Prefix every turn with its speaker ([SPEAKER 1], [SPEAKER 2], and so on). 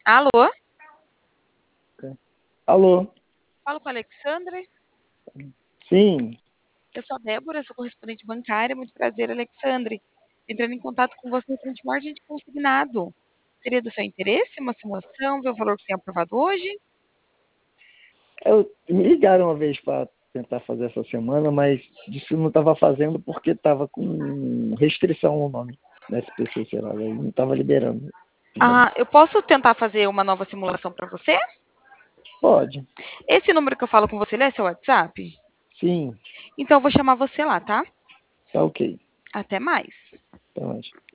[SPEAKER 1] Alô?
[SPEAKER 2] Alô?
[SPEAKER 1] Falo com a Alexandre.
[SPEAKER 2] Sim,
[SPEAKER 1] Eu sou a Débora, sou correspondente bancária. Muito prazer, Alexandre. Entrando em contato com você frente ao margem de consignado. Seria do seu interesse uma simulação, ver o valor que tem aprovado hoje?
[SPEAKER 2] me ligaram uma vez para tentar fazer essa semana, mas disse que não estava fazendo porque estava com restrição o nome da SPC, sei lá, aí não estava liberando os
[SPEAKER 1] Ah,
[SPEAKER 2] bancos.
[SPEAKER 1] eu posso tentar fazer uma nova simulação para você?
[SPEAKER 2] Pode,
[SPEAKER 1] Esse número que eu falo com você, ele é seu WhatsApp?
[SPEAKER 2] sim,
[SPEAKER 1] Então eu vou chamar você lá, tá?
[SPEAKER 2] tá ok.
[SPEAKER 1] Até mais.
[SPEAKER 2] Tá mais.